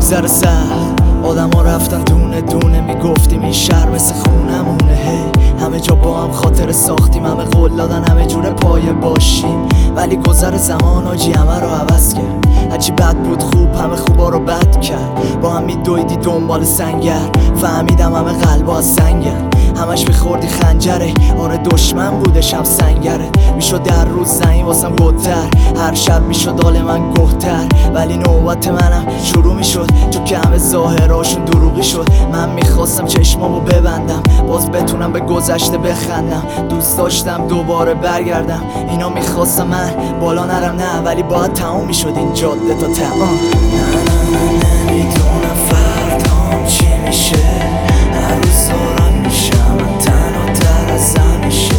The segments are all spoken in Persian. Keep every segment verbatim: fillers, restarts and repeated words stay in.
میگذره سخت آدم ها رفتن دونه دونه، میگفتیم این شهر مثل خونمونه. هی همه جا با هم خاطر ساختیم، همه قول دادن همه جور پایه باشیم، ولی گذر زمان آجی همه رو عوض کرد. هرچی بد بود خوب، همه خوبا رو بد کرد. با هم میدویدی دنبال سنگر، فهمیدم همه قلبا از سنگن. همش میخوردی خنجره، آره دشمن بودش هم سنگره. میشد در روز زنی واسم گدتر، هر شب میشد حال من گهتر، ولی نوبت منم شروع میشد. چون که همه ظاهراشون دروغی شد، من میخواستم چشمامو ببندم باز بتونم به گذشته بخندم. دوست داشتم دوباره برگردم، اینا میخواستم من بالا نرم، نه ولی باید تموم میشد این جاده تا تمام. نه نه نه نمیدونم فردام چی میشه، هر روز دارم میشم من تنها تر از همیشه.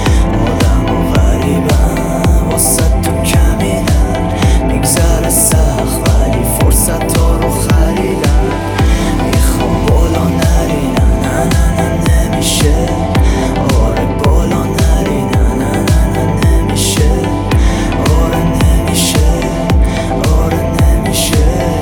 آدم و غریبم واسه تو کمینم، میگذره سخت ولی فرصت ها رو خریدم. میخوام بالا نری نه نه نه نه نمیشه، آره بالا نری نه نه نه نه نمیشه، آره نمیشه، آره نمیشه،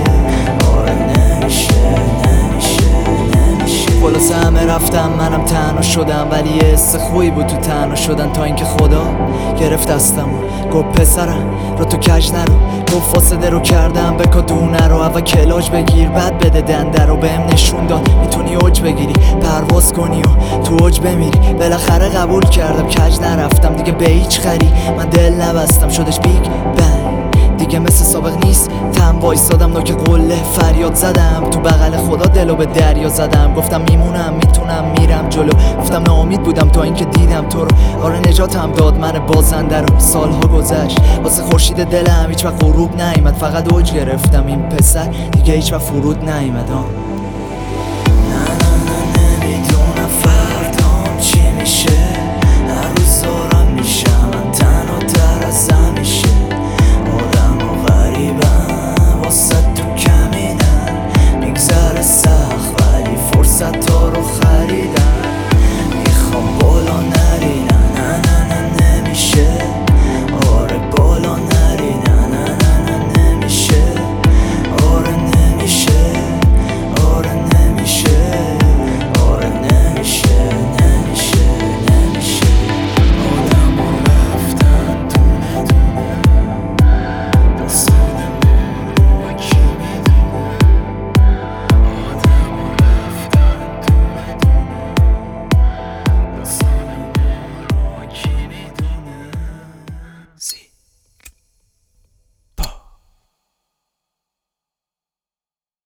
آره نمیشه نمیشه نمیشه. خلاصه همه رفتم منم تنها شدم، ولی یه حس خوبی بود تو تنها شدن، تا اینکه خدا گرفت دستم گفت پسرم رو تو کج نرو، گفت فاسده رو کردم بکا دونه رو، اول کلاج بگیر بعد بده دنده رو. بهم نشون داد میتونی اوج بگیری پرواز کنی و تو اوج بمیری. بالاخره قبول کردم کج نرفتم دیگه به هیچ خری، من دل نبستم شدش بیگ بنگ دیگه مثل سابق نیست. تم وایسادم نوک قله فریاد زدم، تو بغل خدا دلو به دریا زدم. گفتم میمونم میتونم میرم جلو، گفتم ناامید بودم تا اینکه دیدم تو رو. آره نجاتم داد من بازنده رو. سالها گذشت واسه خورشید دلم هیچ وقت غروب نیامد، فقط اوج گرفتم این پسر دیگه هیچ وقت فرود نیامد.